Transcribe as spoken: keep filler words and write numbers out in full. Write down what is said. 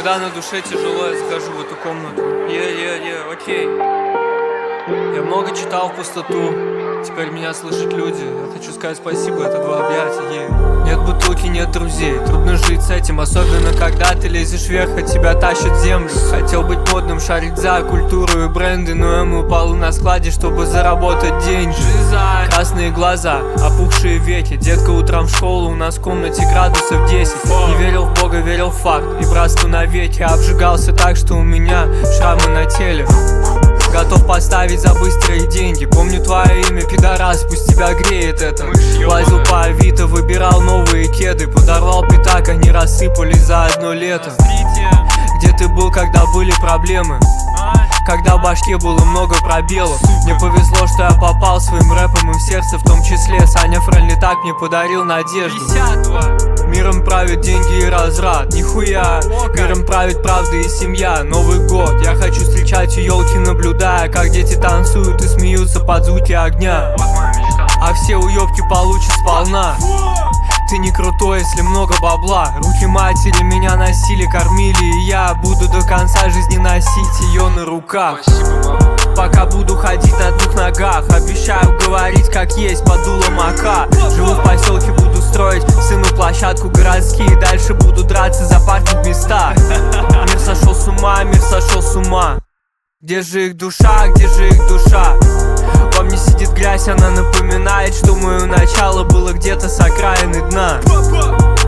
Когда на душе тяжело, я захожу в эту комнату. Е-е-е, окей. Я много читал в пустоту, теперь меня слышат люди. Я хочу сказать спасибо, это два объятия. Yeah. Нет бутылки, нет друзей, трудно жить с этим. Особенно когда ты лезешь вверх, а тебя тащат в землю. Хотел быть модным, шарить за культуру и бренды, но я мыл полы на складе, чтобы заработать деньги. Красные глаза, опухшие веки. Детка утром в школу, у нас в комнате градусов десять. Не верил в Бога, верил в факт и братство навеки. Обжигался так, что у меня шрамы на теле. Готов поставить за быстрые деньги. Помню твое имя, пидорас, пусть тебя греет это. Лазил по Авито, выбирал новые кеды. Подорвал пятак, они рассыпались за одно лето. Где ты был, когда были проблемы? Когда в башке было много пробелов. Мне повезло, что я попал своим рэпом и в сердце в том числе. Саня Френли так мне подарил надежду. Миром правят деньги и разврат, нихуя. Миром правит правда и семья. Новый год, я хочу встречать у елки, наблюдая, как дети танцуют и смеются под звуки огня. А все уебки получат сполна. Ты не крутой, если много бабла. Руки матери меня носили, кормили, и я буду до конца жизни носить ее на руках. Пока буду ходить на двух ногах, обещаю говорить как есть под дулом АК. Живу в поселке, буду строить сыну площадку городские. Дальше буду драться за паркинг места. Мир сошел с ума, мир сошел с ума. Где же их душа, где же их душа? Во мне сидит грязь, она напоминает, что мое начало было где-то с окраины дна.